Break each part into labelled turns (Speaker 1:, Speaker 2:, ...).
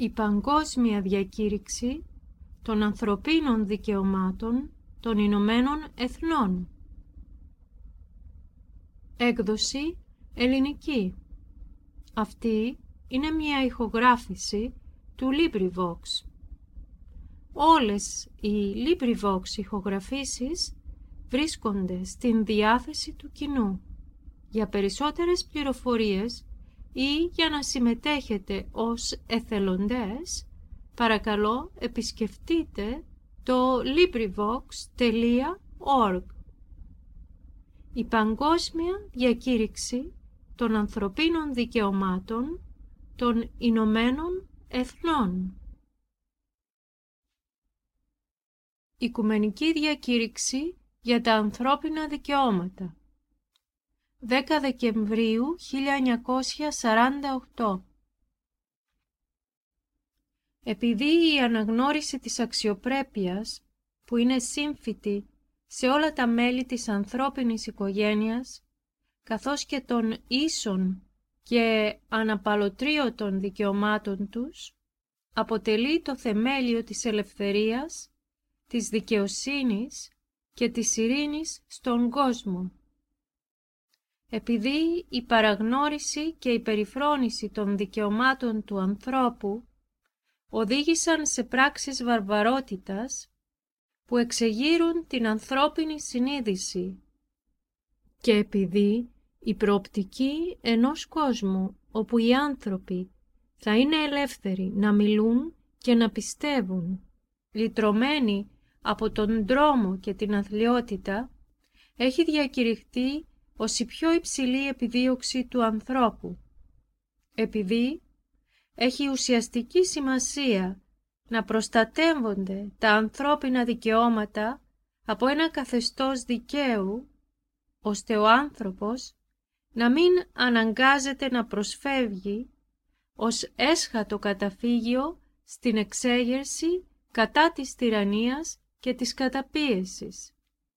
Speaker 1: Η Παγκόσμια Διακήρυξη των Ανθρωπίνων Δικαιωμάτων των Ηνωμένων Εθνών. Έκδοση ελληνική. Αυτή είναι μια ηχογράφηση του LibriVox. Όλες οι LibriVox ηχογραφήσεις βρίσκονται στην διάθεση του κοινού. Για περισσότερες πληροφορίες ή για να συμμετέχετε ως εθελοντές, παρακαλώ επισκεφτείτε το LibriVox.org. Η Παγκόσμια Διακήρυξη των Ανθρωπίνων Δικαιωμάτων των Ηνωμένων Εθνών. Οικουμενική Διακήρυξη για τα Ανθρώπινα Δικαιώματα. 10 Δεκεμβρίου 1948. Επειδή η αναγνώριση της αξιοπρέπειας, που είναι σύμφυτη σε όλα τα μέλη της ανθρώπινης οικογένειας, καθώς και των ίσων και αναπαλωτρίωτων δικαιωμάτων τους, αποτελεί το θεμέλιο της ελευθερίας, της δικαιοσύνης και της ειρήνης στον κόσμο. Επειδή η παραγνώριση και η περιφρόνηση των δικαιωμάτων του ανθρώπου οδήγησαν σε πράξεις βαρβαρότητας που εξεγείρουν την ανθρώπινη συνείδηση και επειδή η προοπτική ενός κόσμου όπου οι άνθρωποι θα είναι ελεύθεροι να μιλούν και να πιστεύουν, λυτρωμένοι από τον δρόμο και την αθλιότητα, έχει διακηρυχθεί ως η πιο υψηλή επιδίωξη του ανθρώπου. Επειδή έχει ουσιαστική σημασία να προστατεύονται τα ανθρώπινα δικαιώματα από ένα καθεστώς δικαίου, ώστε ο άνθρωπος να μην αναγκάζεται να προσφεύγει ως έσχατο καταφύγιο στην εξέγερση κατά της τυραννίας και της καταπίεσης.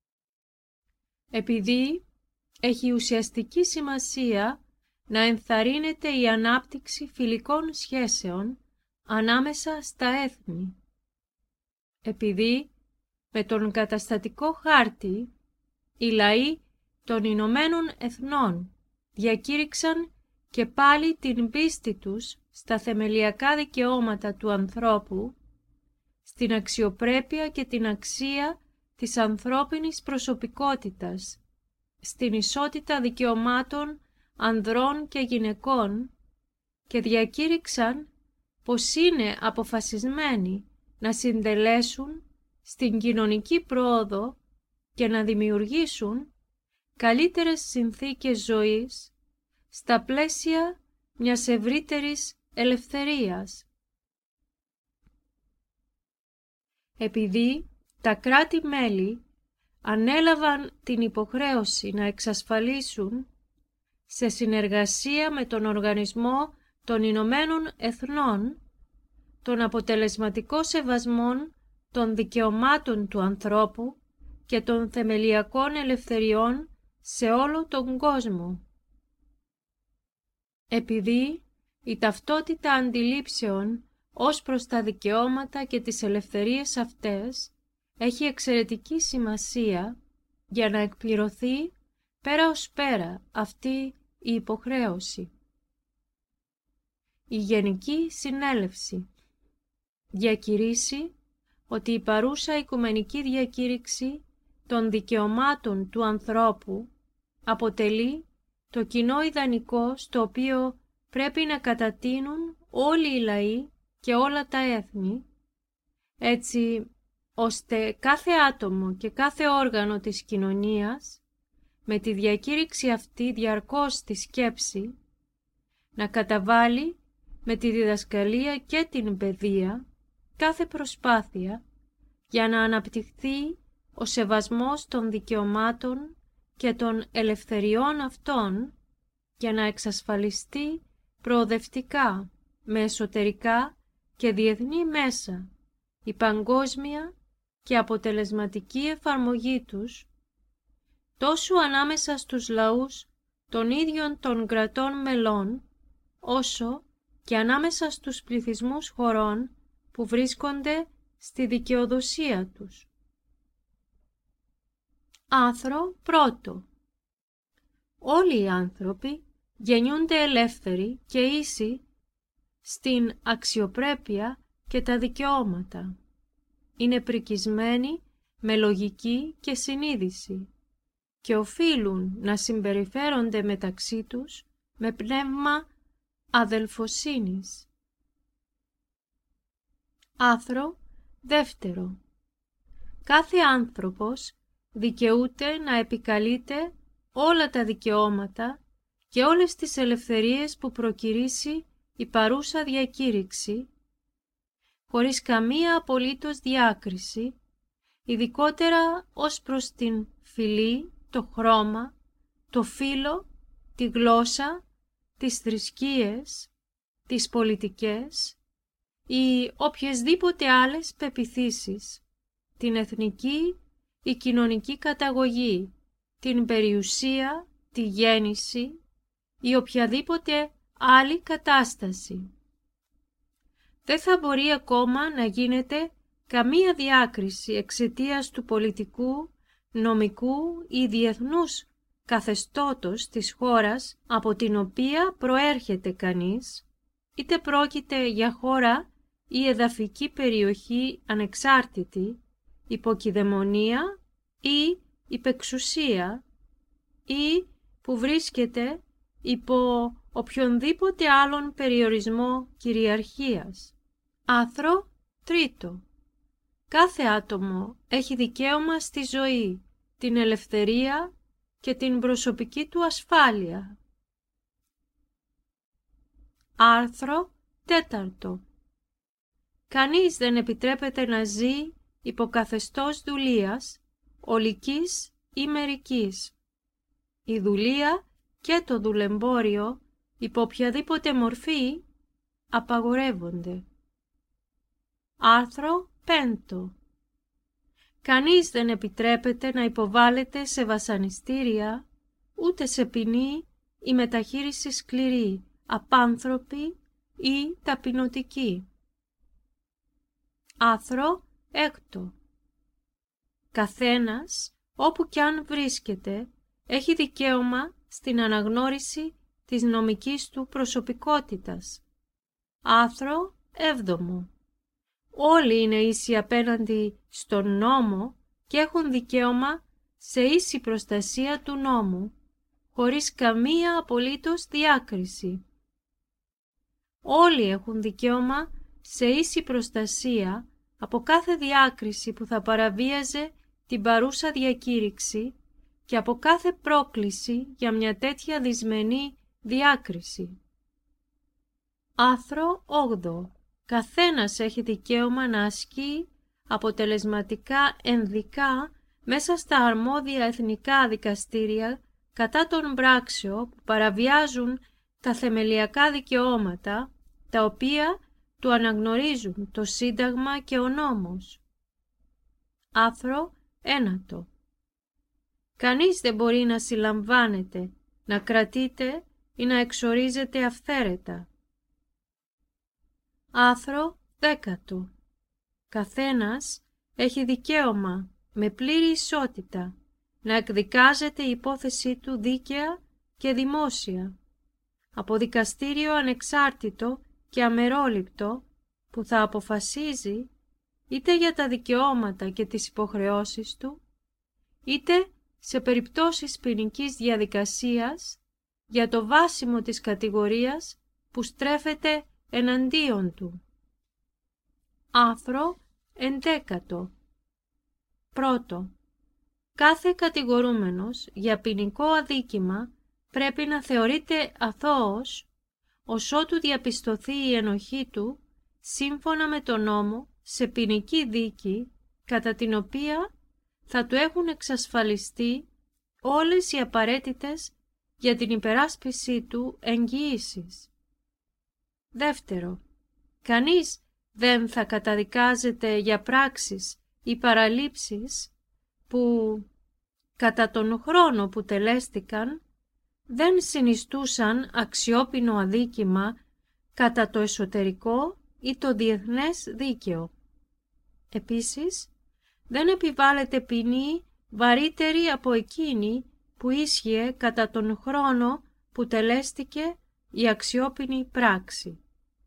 Speaker 1: Επειδή έχει ουσιαστική σημασία να ενθαρρύνεται η ανάπτυξη φιλικών σχέσεων ανάμεσα στα έθνη. Επειδή με τον καταστατικό χάρτη οι λαοί των Ηνωμένων Εθνών διακήρυξαν και πάλι την πίστη τους στα θεμελιακά δικαιώματα του ανθρώπου, στην αξιοπρέπεια και την αξία της ανθρώπινης προσωπικότητας, στην ισότητα δικαιωμάτων ανδρών και γυναικών και διακήρυξαν πως είναι αποφασισμένοι να συντελέσουν στην κοινωνική πρόοδο και να δημιουργήσουν καλύτερες συνθήκες ζωής στα πλαίσια μιας ευρύτερης ελευθερίας. Επειδή τα κράτη-μέλη ανέλαβαν την υποχρέωση να εξασφαλίσουν σε συνεργασία με τον Οργανισμό των Ηνωμένων Εθνών τον αποτελεσματικό σεβασμό των δικαιωμάτων του ανθρώπου και των θεμελιακών ελευθεριών σε όλο τον κόσμο. Επειδή η ταυτότητα αντιλήψεων ως προς τα δικαιώματα και τις ελευθερίες αυτές έχει εξαιρετική σημασία για να εκπληρωθεί πέρα ως πέρα αυτή η υποχρέωση. Η Γενική Συνέλευση διακηρύσει ότι η παρούσα Οικουμενική Διακήρυξη των Δικαιωμάτων του Ανθρώπου αποτελεί το κοινό ιδανικό στο οποίο πρέπει να κατατείνουν όλοι οι λαοί και όλα τα έθνη, έτσι ώστε κάθε άτομο και κάθε όργανο της κοινωνίας με τη διακήρυξη αυτή διαρκώς στη σκέψη να καταβάλει με τη διδασκαλία και την παιδεία κάθε προσπάθεια για να αναπτυχθεί ο σεβασμός των δικαιωμάτων και των ελευθεριών αυτών για να εξασφαλιστεί προοδευτικά με εσωτερικά και διεθνή μέσα η παγκόσμια και αποτελεσματική εφαρμογή τους τόσο ανάμεσα στους λαούς των ίδιων των κρατών μελών, όσο και ανάμεσα στους πληθυσμούς χωρών που βρίσκονται στη δικαιοδοσία τους. Άρθρο 1. Όλοι οι άνθρωποι γεννιούνται ελεύθεροι και ίσοι στην αξιοπρέπεια και τα δικαιώματα. Είναι πρικισμένοι με λογική και συνείδηση και οφείλουν να συμπεριφέρονται μεταξύ τους με πνεύμα αδελφοσύνης. Άρθρο 2. Κάθε άνθρωπος δικαιούται να επικαλείται όλα τα δικαιώματα και όλες τις ελευθερίες που προκηρύσει η παρούσα διακήρυξη, χωρίς καμία απολύτως διάκριση, ειδικότερα ως προς την φυλή, το χρώμα, το φύλο, τη γλώσσα, τις θρησκείες, τις πολιτικές ή οποιασδήποτε άλλες πεποιθήσεις, την εθνική ή κοινωνική καταγωγή, την περιουσία, τη γέννηση ή οποιαδήποτε άλλη κατάσταση. Δεν θα μπορεί ακόμα να γίνεται καμία διάκριση εξαιτίας του πολιτικού, νομικού ή διεθνούς καθεστώτος της χώρας από την οποία προέρχεται κανείς, είτε πρόκειται για χώρα ή εδαφική περιοχή ανεξάρτητη, υποκειδαιμονία ή υπεξουσία ή που βρίσκεται υπό οποιονδήποτε άλλον περιορισμό κυριαρχίας. Άρθρο 3. Κάθε άτομο έχει δικαίωμα στη ζωή, την ελευθερία και την προσωπική του ασφάλεια. Άρθρο 4. Κανείς δεν επιτρέπεται να ζει υπό καθεστώς δουλείας, ολικής ή μερικής. Η δουλεία και το δουλεμπόριο υπό οποιαδήποτε μορφή απαγορεύονται. Άρθρο 5. Κανείς δεν επιτρέπεται να υποβάλλεται σε βασανιστήρια, ούτε σε ποινή ή μεταχείριση σκληρή, απάνθρωπη ή ταπεινωτική. Άρθρο 6. Καθένας, όπου κι αν βρίσκεται, έχει δικαίωμα στην αναγνώριση της νομικής του προσωπικότητας. Άρθρο 7. Όλοι είναι ίσοι απέναντι στον νόμο και έχουν δικαίωμα σε ίση προστασία του νόμου, χωρίς καμία απολύτως διάκριση. Όλοι έχουν δικαίωμα σε ίση προστασία από κάθε διάκριση που θα παραβίαζε την παρούσα διακήρυξη και από κάθε πρόκληση για μια τέτοια δυσμενή διάκριση. Άρθρο 8. Καθένας έχει δικαίωμα να ασκεί αποτελεσματικά ενδικά μέσα στα αρμόδια εθνικά δικαστήρια κατά των πράξεων που παραβιάζουν τα θεμελιακά δικαιώματα, τα οποία του αναγνωρίζουν το Σύνταγμα και ο νόμος. Άρθρο 9. Κανείς δεν μπορεί να συλλαμβάνεται, να κρατείται ή να εξορίζεται αυθαίρετα. Άρθρο 10. Καθένας έχει δικαίωμα με πλήρη ισότητα να εκδικάζεται η υπόθεσή του δίκαια και δημόσια από δικαστήριο ανεξάρτητο και αμερόληπτο που θα αποφασίζει είτε για τα δικαιώματα και τις υποχρεώσεις του, είτε σε περιπτώσεις ποινικής διαδικασίας για το βάσιμο της κατηγορίας που στρέφεται εναντίον του. Άρθρο 11. Πρώτο. Κάθε κατηγορούμενος για ποινικό αδίκημα πρέπει να θεωρείται αθώος ως ότου διαπιστωθεί η ενοχή του σύμφωνα με τον νόμο σε ποινική δίκη κατά την οποία θα του έχουν εξασφαλιστεί όλες οι απαραίτητες για την υπεράσπιση του εγγυήσεις. Δεύτερο, κανείς δεν θα καταδικάζεται για πράξεις ή παραλήψεις που κατά τον χρόνο που τελέστηκαν δεν συνιστούσαν αξιόπινο αδίκημα κατά το εσωτερικό ή το διεθνές δίκαιο. Επίσης, δεν επιβάλλεται ποινή βαρύτερη από εκείνη που ίσχυε κατά τον χρόνο που τελέστηκε η αξιόπινη πράξη.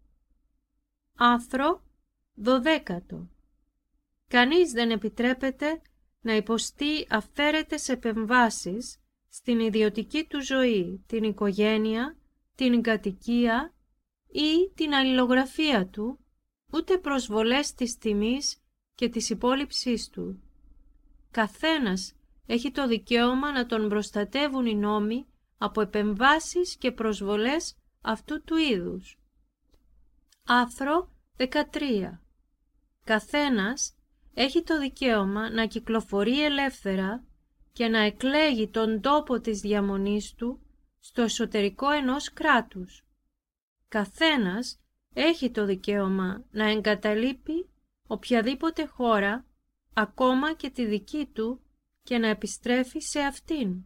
Speaker 1: Άρθρο 12. Κανείς δεν επιτρέπεται να υποστεί αυθαίρετες επεμβάσεις στην ιδιωτική του ζωή, την οικογένεια, την κατοικία ή την αλληλογραφία του, ούτε προσβολές της τιμής και της υπόλοιψής του. Καθένας έχει το δικαίωμα να τον προστατεύουν οι νόμοι από επεμβάσεις και προσβολές αυτού του είδους. Άρθρο 13. Καθένας έχει το δικαίωμα να κυκλοφορεί ελεύθερα και να εκλέγει τον τόπο της διαμονής του στο εσωτερικό ενός κράτους. Καθένας έχει το δικαίωμα να εγκαταλείπει οποιαδήποτε χώρα, ακόμα και τη δική του, και να επιστρέφει σε αυτήν.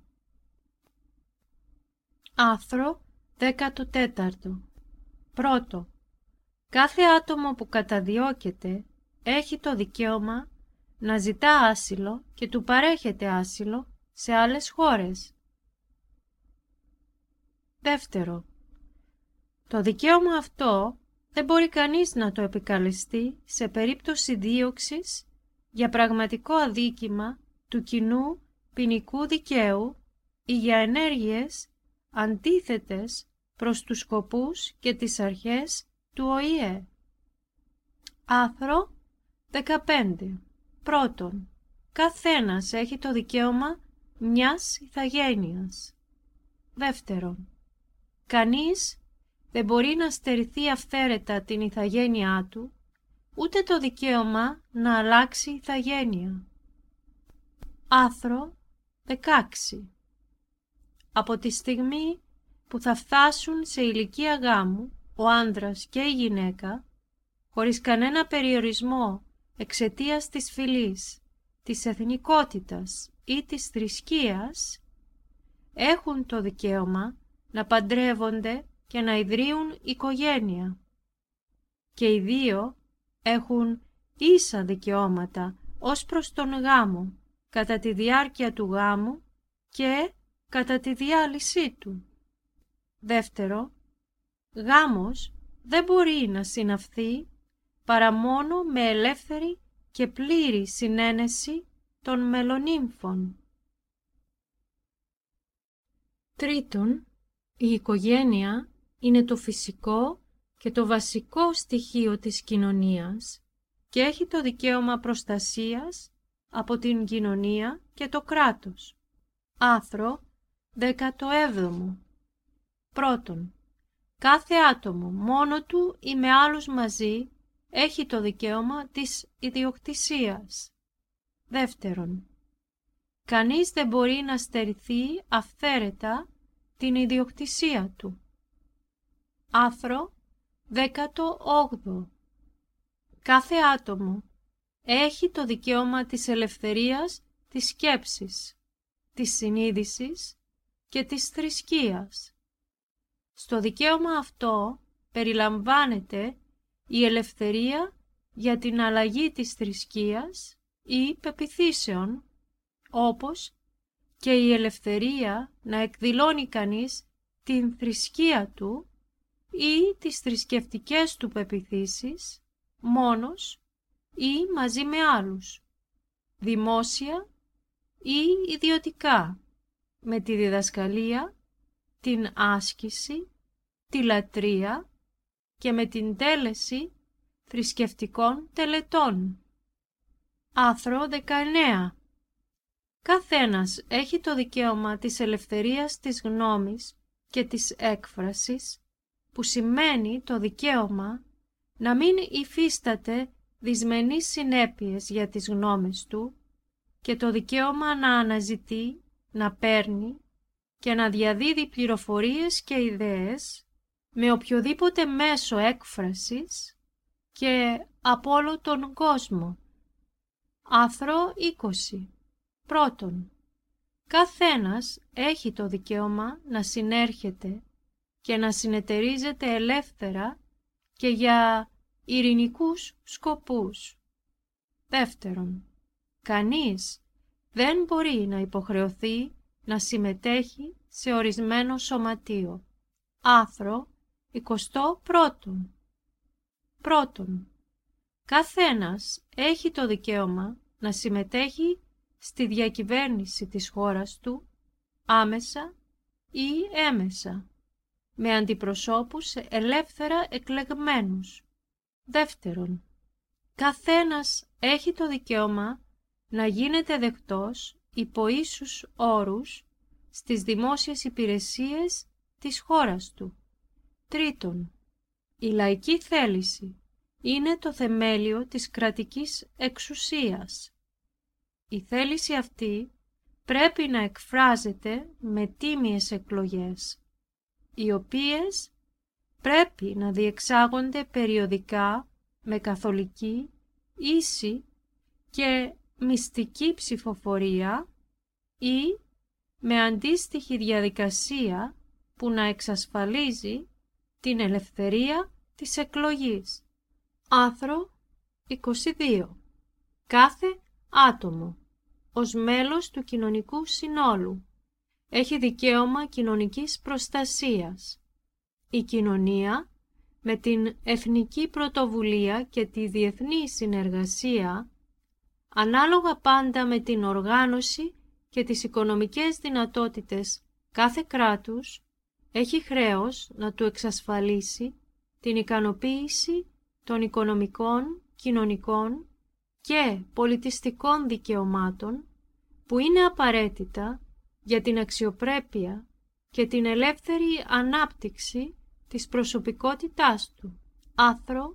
Speaker 1: Άρθρο 14. Πρώτο. Κάθε άτομο που καταδιώκεται έχει το δικαίωμα να ζητά άσυλο και του παρέχεται άσυλο σε άλλες χώρες. Δεύτερο. Το δικαίωμα αυτό δεν μπορεί κανείς να το επικαλεστεί σε περίπτωση δίωξης για πραγματικό αδίκημα του κοινού ποινικού δικαίου ή για ενέργειες αντίθετες προς τους σκοπούς και τις αρχές του ΟΗΕ. Άρθρο 15. Πρώτον, καθένας έχει το δικαίωμα μιας ηθαγένειας. Δεύτερον, κανείς δεν μπορεί να στερηθεί αυθαίρετα την ηθαγένειά του, ούτε το δικαίωμα να αλλάξει ηθαγένεια. Άρθρο 16. Από τη στιγμή που θα φτάσουν σε ηλικία γάμου ο άνδρας και η γυναίκα, χωρίς κανένα περιορισμό εξαιτίας της φυλής, της εθνικότητας ή της θρησκείας, έχουν το δικαίωμα να παντρεύονται και να ιδρύουν οικογένεια. Και οι δύο έχουν ίσα δικαιώματα ως προς τον γάμο, κατά τη διάρκεια του γάμου και κατά τη διάλυσή του. Δεύτερο, γάμος δεν μπορεί να συναυθεί παρά μόνο με ελεύθερη και πλήρη συνένεση των μελονύμφων. Τρίτον, η οικογένεια είναι το φυσικό και το βασικό στοιχείο της κοινωνίας και έχει το δικαίωμα προστασίας από την κοινωνία και το κράτος. Άρθρο 17. Πρώτον, κάθε άτομο μόνο του ή με άλλους μαζί έχει το δικαίωμα της ιδιοκτησίας. Δεύτερον, κανείς δεν μπορεί να στερηθεί αυθαίρετα την ιδιοκτησία του. Άρθρο 18. Κάθε άτομο έχει το δικαίωμα της ελευθερίας της σκέψης, της συνείδησης και της θρησκείας. Στο δικαίωμα αυτό περιλαμβάνεται η ελευθερία για την αλλαγή της θρησκείας ή πεποιθήσεων, όπως και η ελευθερία να εκδηλώνει κανείς την θρησκεία του ή τις θρησκευτικές του πεποιθήσεις μόνος ή μαζί με άλλους, δημόσια ή ιδιωτικά, με τη διδασκαλία, την άσκηση, τη λατρεία και με την τέλεση θρησκευτικών τελετών. Άρθρο 19. Καθένας έχει το δικαίωμα της ελευθερίας της γνώμης και της έκφρασης, που σημαίνει το δικαίωμα να μην υφίσταται δυσμενείς συνέπειες για τις γνώμες του και το δικαίωμα να αναζητεί, να παίρνει και να διαδίδει πληροφορίες και ιδέες με οποιοδήποτε μέσο έκφρασης και από όλο τον κόσμο. Άρθρο 20. Πρώτον, καθένας έχει το δικαίωμα να συνέρχεται και να συνεταιρίζεται ελεύθερα και για ειρηνικούς σκοπούς. Δεύτερον, κανείς δεν μπορεί να υποχρεωθεί να συμμετέχει σε ορισμένο σωματείο. Άρθρο 21. Πρώτον, καθένας έχει το δικαίωμα να συμμετέχει στη διακυβέρνηση της χώρας του, άμεσα ή έμεσα, με αντιπροσώπους ελεύθερα εκλεγμένους. Δεύτερον, καθένας έχει το δικαίωμα να γίνεται δεκτός υπό ίσους όρους στις δημόσιες υπηρεσίες της χώρας του. Τρίτον, η λαϊκή θέληση είναι το θεμέλιο της κρατικής εξουσίας. Η θέληση αυτή πρέπει να εκφράζεται με τίμιες εκλογές, οι οποίες πρέπει να διεξάγονται περιοδικά με καθολική, ίση και μυστική ψηφοφορία ή με αντίστοιχη διαδικασία που να εξασφαλίζει την ελευθερία της εκλογής. Άρθρο 22. Κάθε άτομο ως μέλος του κοινωνικού συνόλου έχει δικαίωμα κοινωνικής προστασίας. Η κοινωνία με την εθνική πρωτοβουλία και τη διεθνή συνεργασία, ανάλογα πάντα με την οργάνωση και τις οικονομικές δυνατότητες κάθε κράτους, έχει χρέος να του εξασφαλίσει την ικανοποίηση των οικονομικών, κοινωνικών και πολιτιστικών δικαιωμάτων που είναι απαραίτητα για την αξιοπρέπεια και την ελεύθερη ανάπτυξη της προσωπικότητάς του. Άρθρο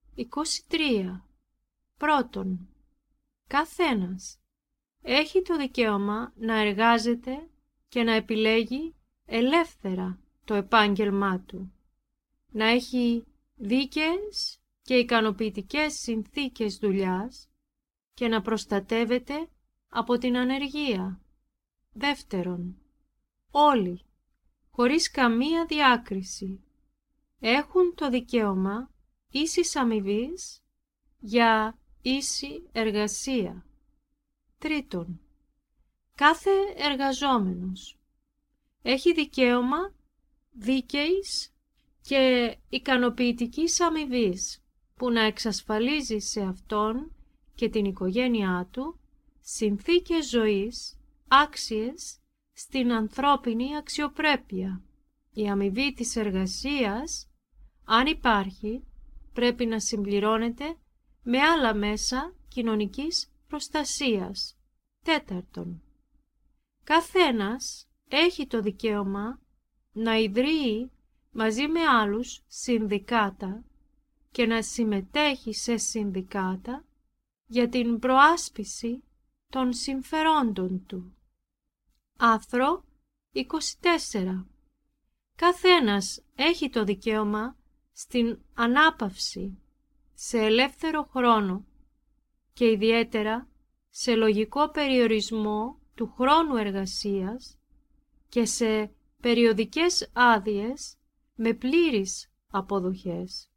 Speaker 1: 23. Πρώτον, καθένας έχει το δικαίωμα να εργάζεται και να επιλέγει ελεύθερα το επάγγελμά του, να έχει δίκαιες και ικανοποιητικές συνθήκες δουλειάς και να προστατεύεται από την ανεργία. Δεύτερον, όλοι, χωρίς καμία διάκριση, έχουν το δικαίωμα ίσης αμοιβής για ίση εργασία. Τρίτον, κάθε εργαζόμενος έχει δικαίωμα δίκαιης και ικανοποιητικής αμοιβής που να εξασφαλίζει σε αυτόν και την οικογένειά του συνθήκες ζωής άξιες στην ανθρώπινη αξιοπρέπεια. Η αμοιβή της εργασίας, αν υπάρχει, πρέπει να συμπληρώνεται με άλλα μέσα κοινωνικής προστασίας. Τέταρτον, καθένας έχει το δικαίωμα να ιδρύει μαζί με άλλους συνδικάτα και να συμμετέχει σε συνδικάτα για την προάσπιση των συμφερόντων του. Άρθρο 24. Καθένας έχει το δικαίωμα στην ανάπαυση, σε ελεύθερο χρόνο και ιδιαίτερα σε λογικό περιορισμό του χρόνου εργασίας και σε περιοδικές άδειες με πλήρεις αποδοχές.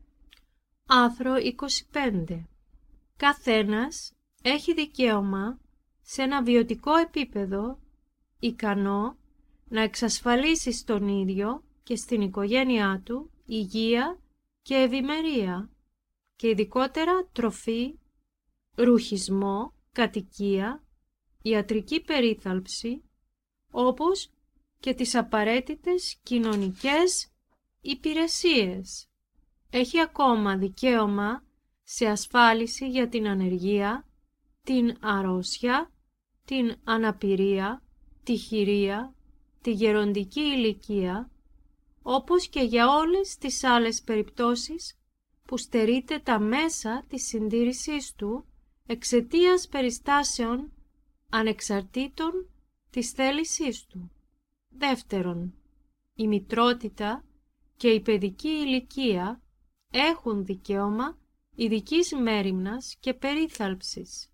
Speaker 1: Άρθρο 25. Καθένας έχει δικαίωμα σε ένα βιωτικό επίπεδο ικανό να εξασφαλίσει στον ίδιο και στην οικογένειά του υγεία και ευημερία και ειδικότερα τροφή, ρουχισμό, κατοικία, ιατρική περίθαλψη, όπως και τις απαραίτητες κοινωνικές υπηρεσίες. Έχει ακόμα δικαίωμα σε ασφάλιση για την ανεργία, την αρρώστια, την αναπηρία, τη χειρία, τη γεροντική ηλικία, όπως και για όλες τις άλλες περιπτώσεις που στερείται τα μέσα της συντήρησής του εξαιτίας περιστάσεων ανεξαρτήτων της θέλησής του. Δεύτερον, η μητρότητα και η παιδική ηλικία έχουν δικαίωμα ειδικής μέριμνας και περίθαλψης.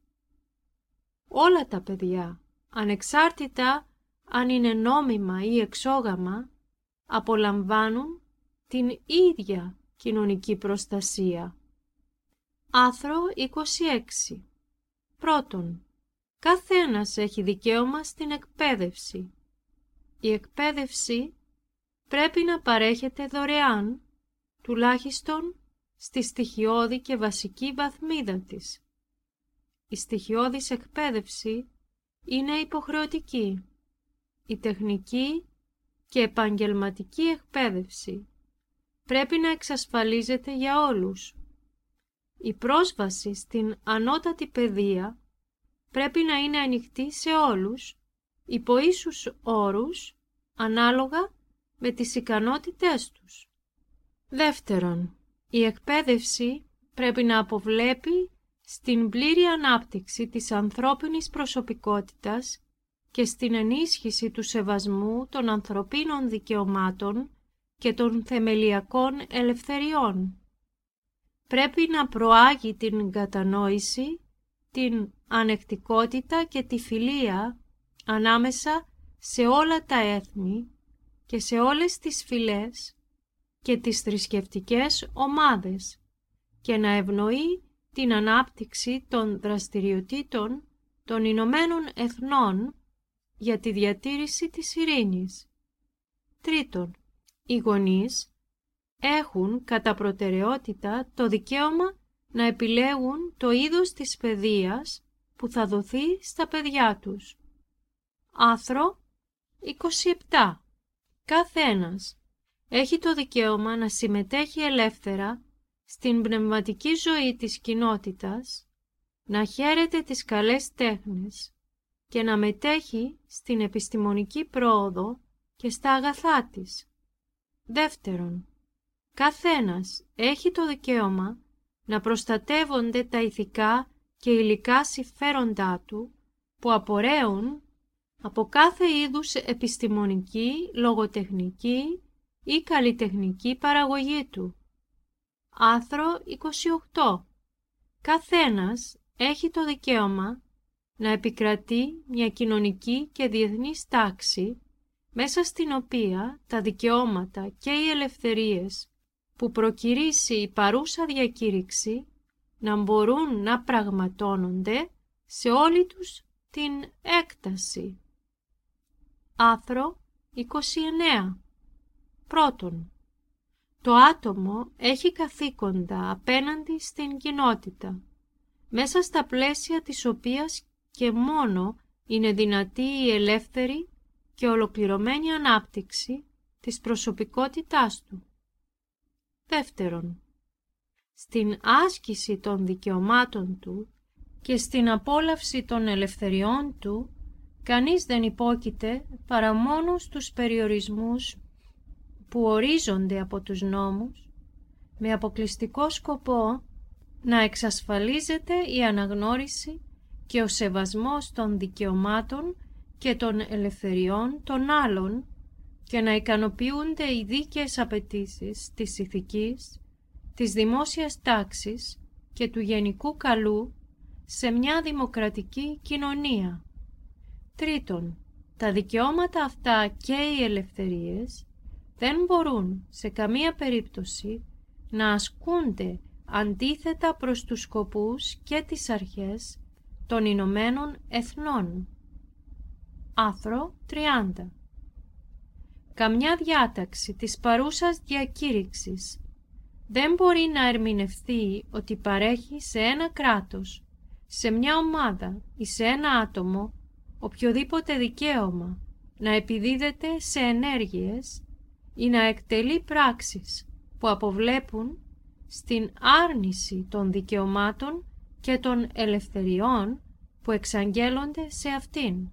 Speaker 1: Όλα τα παιδιά, ανεξάρτητα αν είναι νόμιμα ή εξόγαμα, απολαμβάνουν την ίδια κοινωνική προστασία. Άρθρο 26. Πρώτον, καθένας έχει δικαίωμα στην εκπαίδευση. Η εκπαίδευση πρέπει να παρέχεται δωρεάν, τουλάχιστον στη στοιχειώδη και βασική βαθμίδα της. Η στοιχειώδης εκπαίδευση είναι υποχρεωτική. Η τεχνική και επαγγελματική εκπαίδευση πρέπει να εξασφαλίζεται για όλους. Η πρόσβαση στην ανώτατη παιδεία πρέπει να είναι ανοιχτή σε όλους, υπό ίσους όρους, ανάλογα με τις ικανότητές τους. Δεύτερον, η εκπαίδευση πρέπει να αποβλέπει στην πλήρη ανάπτυξη της ανθρώπινης προσωπικότητας και στην ενίσχυση του σεβασμού των ανθρωπίνων δικαιωμάτων και των θεμελιακών ελευθεριών. Πρέπει να προάγει την κατανόηση, την ανεκτικότητα και τη φιλία ανάμεσα σε όλα τα έθνη και σε όλες τις φυλές και τις θρησκευτικές ομάδες και να ευνοεί την ανάπτυξη των δραστηριοτήτων των Ηνωμένων Εθνών για τη διατήρηση της ειρήνης. Τρίτον, οι γονείς έχουν κατά προτεραιότητα το δικαίωμα να επιλέγουν το είδος της παιδείας που θα δοθεί στα παιδιά τους. Άρθρο 27. Καθένας έχει το δικαίωμα να συμμετέχει ελεύθερα στην πνευματική ζωή της κοινότητας, να χαίρεται τις καλές τέχνες και να μετέχει στην επιστημονική πρόοδο και στα αγαθά της. Δεύτερον, καθένας έχει το δικαίωμα να προστατεύονται τα ηθικά και υλικά συμφέροντά του που απορρέουν από κάθε είδους επιστημονική, λογοτεχνική ή καλλιτεχνική παραγωγή του. Άρθρο 28. Καθένας έχει το δικαίωμα να επικρατεί μια κοινωνική και διεθνής τάξη μέσα στην οποία τα δικαιώματα και οι ελευθερίες που προκηρύσσει η παρούσα διακήρυξη να μπορούν να πραγματώνονται σε όλη τους την έκταση. Άρθρο 29. Πρώτον, το άτομο έχει καθήκοντα απέναντι στην κοινότητα, μέσα στα πλαίσια της οποίας και μόνο είναι δυνατή η ελεύθερη και ολοκληρωμένη ανάπτυξη της προσωπικότητάς του. Δεύτερον, στην άσκηση των δικαιωμάτων του και στην απόλαυση των ελευθεριών του, κανείς δεν υπόκειται παρά μόνο στους περιορισμούς που ορίζονται από τους νόμους, με αποκλειστικό σκοπό να εξασφαλίζεται η αναγνώριση και ο σεβασμός των δικαιωμάτων και των ελευθεριών των άλλων και να ικανοποιούνται οι δίκαιες απαιτήσεις της ηθικής, της δημόσιας τάξης και του γενικού καλού σε μια δημοκρατική κοινωνία. Τρίτον, τα δικαιώματα αυτά και οι ελευθερίες δεν μπορούν σε καμία περίπτωση να ασκούνται αντίθετα προς τους σκοπούς και τις αρχές των Ηνωμένων Εθνών. Άρθρο 30. Καμιά διάταξη της παρούσας διακήρυξης δεν μπορεί να ερμηνευθεί ότι παρέχει σε ένα κράτος, σε μια ομάδα ή σε ένα άτομο οποιοδήποτε δικαίωμα να επιδίδεται σε ενέργειες ή να εκτελεί πράξεις που αποβλέπουν στην άρνηση των δικαιωμάτων και των ελευθεριών που εξαγγέλλονται σε αυτήν.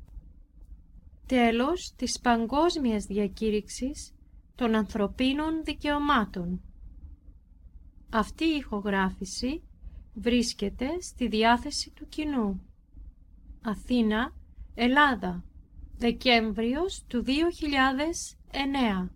Speaker 1: Τέλος της παγκόσμιας διακήρυξης των ανθρωπίνων δικαιωμάτων. Αυτή η ηχογράφηση βρίσκεται στη διάθεση του κοινού. Αθήνα, Ελλάδα, Δεκέμβριος του 2009.